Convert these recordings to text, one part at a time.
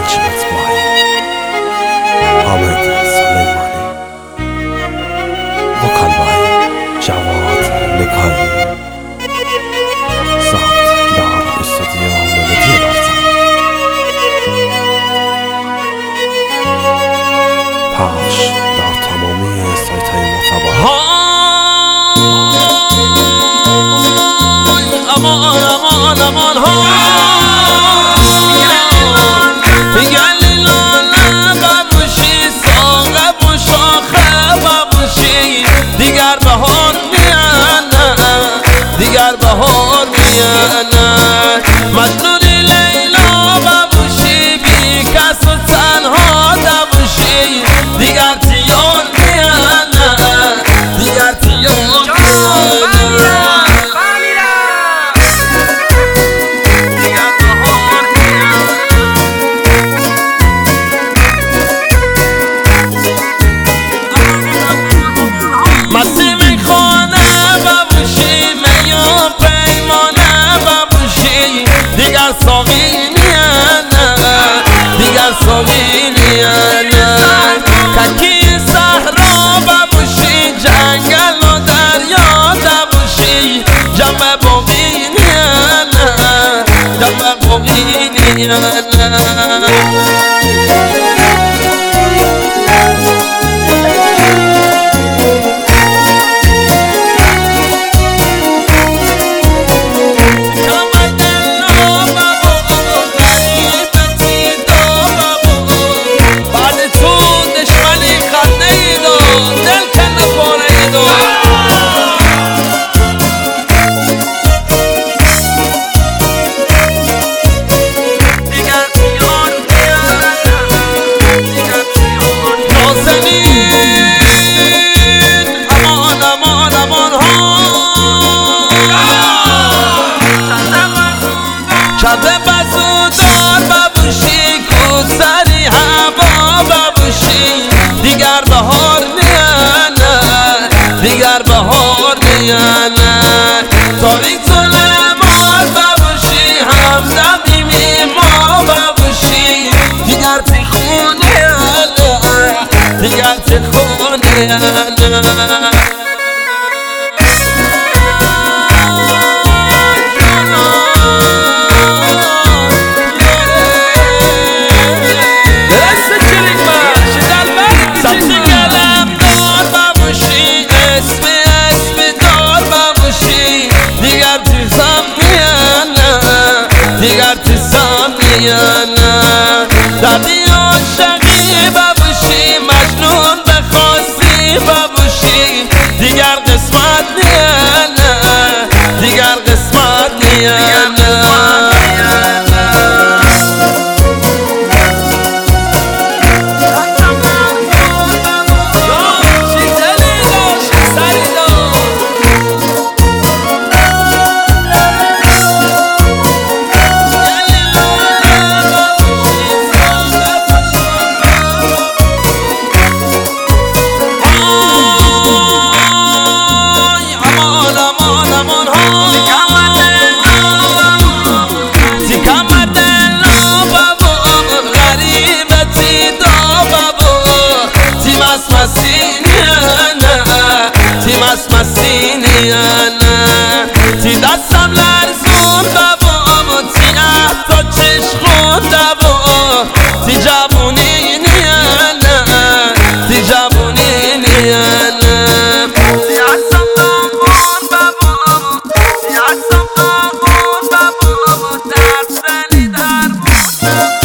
مطبوعی حامد سلیمانی وکالبای جواد نگاهی ضبط در استودیو ملودی برتر پخش در تمامی سایت های معتبر امان امان امان دیگر بهار میانه مجنون لیلا ببوشی بی کس و تنها نبوشی دیگر تیار میانه دیگر تیار ککی صحرا ببوشی جنگل و دریا نبوشی جمع ببینی جمع ببینی شده بزودار ببوشی کوسری هوا ببوشی دیگر بهار میانه دیگر بهار میانه تاریک ظلمات ببوشی همدمی ما ببوشی دیگر تخون میانه دیگر تخون میانه دیگر تسام میانه دردی عاشقی ببوشی مجنون بخواستی ببوشی دیگر قسمت میانه دیگر قسمت میانه تی دستم لرزون بابا تی تا چشخون دبا تی جوونی نیانه تی جوونی نیانه تی اصم دامون بابا تی اصم دامون بابا درد بلی درمون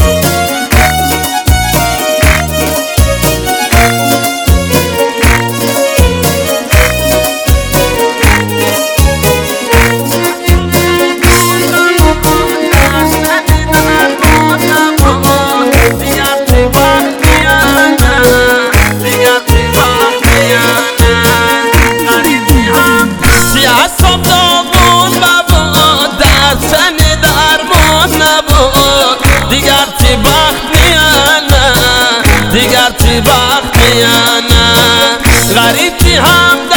دیگر تی وقت میانه غریب تی هم